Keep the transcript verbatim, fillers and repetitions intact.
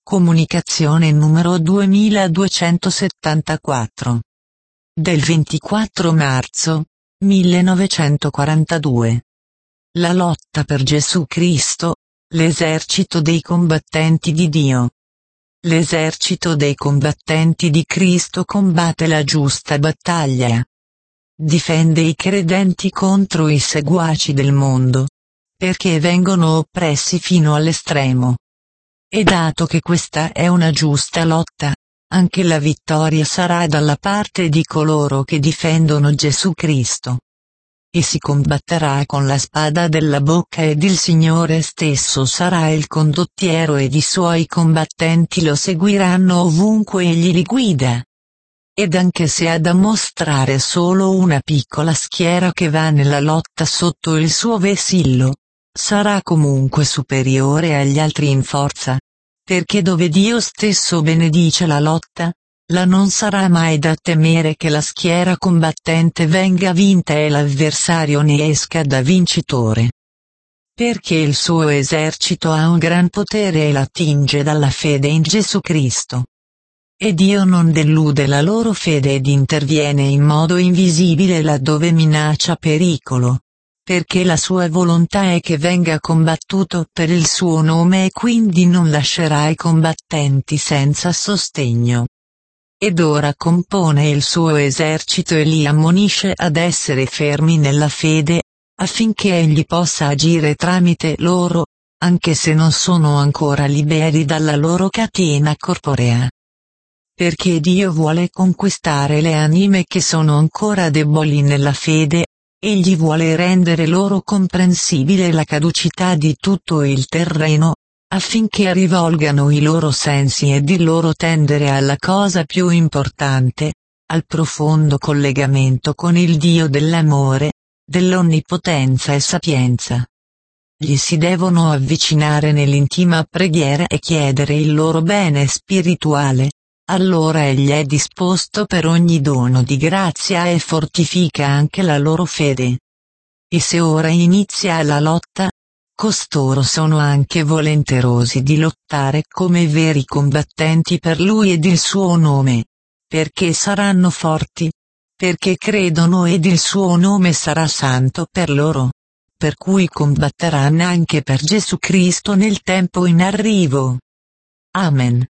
Comunicazione numero duemiladuecentosettantaquattro. Del ventiquattro marzo millenovecentoquarantadue. La lotta per Gesù Cristo, l'esercito dei combattenti di Dio. L'esercito dei combattenti di Cristo combatte la giusta battaglia. Difende i credenti contro i seguaci del mondo, perché vengono oppressi fino all'estremo. E dato che questa è una giusta lotta, anche la vittoria sarà dalla parte di coloro che difendono Gesù Cristo. E si combatterà con la spada della bocca ed il Signore stesso sarà il condottiero ed i suoi combattenti lo seguiranno ovunque egli li guida. Ed anche se ha da mostrare solo una piccola schiera che va nella lotta sotto il suo vessillo, sarà comunque superiore agli altri in forza, perché dove Dio stesso benedice la lotta, là non sarà mai da temere che la schiera combattente venga vinta e l'avversario ne esca da vincitore. Perché il suo esercito ha un gran potere e l'attinge dalla fede in Gesù Cristo. E Dio non delude la loro fede ed interviene in modo invisibile laddove minaccia pericolo. Perché la sua volontà è che venga combattuto per il suo nome e quindi non lascerà i combattenti senza sostegno. Ed ora compone il suo esercito e li ammonisce ad essere fermi nella fede, affinché egli possa agire tramite loro, anche se non sono ancora liberi dalla loro catena corporea. Perché Dio vuole conquistare le anime che sono ancora deboli nella fede, egli vuole rendere loro comprensibile la caducità di tutto il terreno, affinché rivolgano i loro sensi ed il loro tendere alla cosa più importante, al profondo collegamento con il Dio dell'amore, dell'onnipotenza e sapienza. Gli si devono avvicinare nell'intima preghiera e chiedere il loro bene spirituale. Allora egli è disposto per ogni dono di grazia e fortifica anche la loro fede. E se ora inizia la lotta, costoro sono anche volenterosi di lottare come veri combattenti per lui ed il suo nome, perché saranno forti, perché credono ed il suo nome sarà santo per loro, per cui combatteranno anche per Gesù Cristo nel tempo in arrivo. Amen.